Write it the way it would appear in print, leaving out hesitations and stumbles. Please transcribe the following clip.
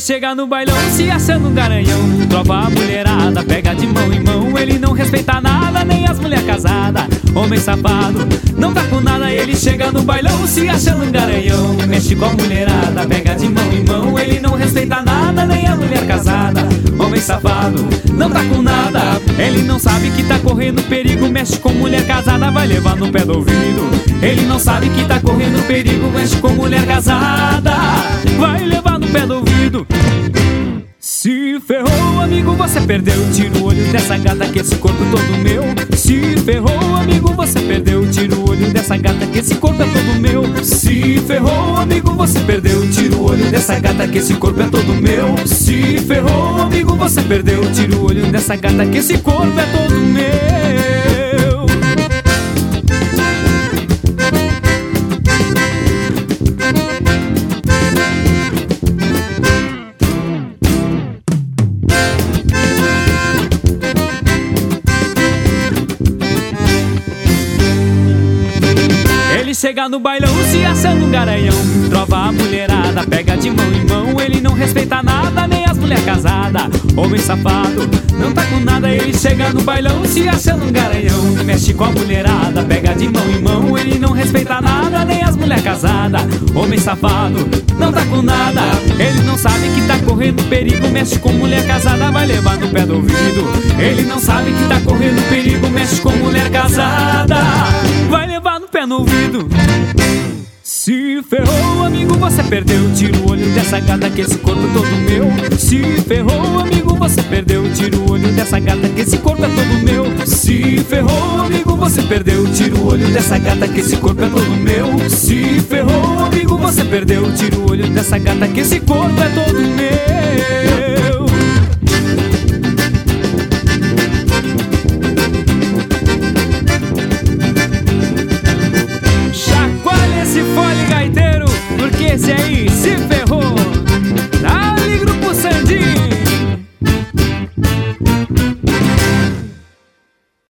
chega no bailão se achando um garanhão. Trova a mulherada, pega de mão em mão. Ele não respeita nada, nem as mulher casadas. Homem safado, não tá com nada. Ele chega no bailão se achando um garanhão. Mexe com a mulherada, pega de mão em mão. Ele não respeita nada, nem a mulher casada. Homem safado, não tá com nada. Ele não sabe que tá correndo perigo. Mexe com mulher casada, vai levar no pé do ouvido. Ele não sabe que tá correndo perigo. Mexe com mulher casada, vai levar no pé do ouvido. Se ferrou, amigo, você perdeu. Tira o olho dessa gata que esse corpo é todo meu. Se ferrou, amigo, você perdeu. Tira o olho dessa gata que esse corpo é todo meu. Se ferrou, amigo, você perdeu. Tira o olho dessa gata que esse corpo é todo meu. Se ferrou, amigo, você perdeu. Tira o olho dessa gata que esse corpo é todo meu. Ele chega no bailão se achando um garanhão. Trova a mulherada, pega de mão em mão. Ele não respeita nada, nem as mulher casadas. Homem safado, não tá com nada. Ele chega no bailão se achando um garanhão. Mexe com a mulherada, pega de mão em mão. Ele não respeita nada, nem as mulher casadas. Homem safado, não tá com nada. Ele não sabe que tá correndo perigo. Mexe com mulher casada, vai levar no pé do ouvido. Ele não sabe que tá correndo perigo. Mexe com mulher casada, vai levar no pé no ouvido. Se ferrou, amigo, você perdeu. Tira o olho dessa gata que esse corpo é todo meu. Se ferrou, amigo, você perdeu. Tira o olho dessa gata que esse corpo é todo meu. Se ferrou, amigo, você perdeu. Tira o olho dessa gata que esse corpo é todo meu. Se ferrou, amigo, você perdeu. Tira o olho dessa gata que esse corpo é todo meu.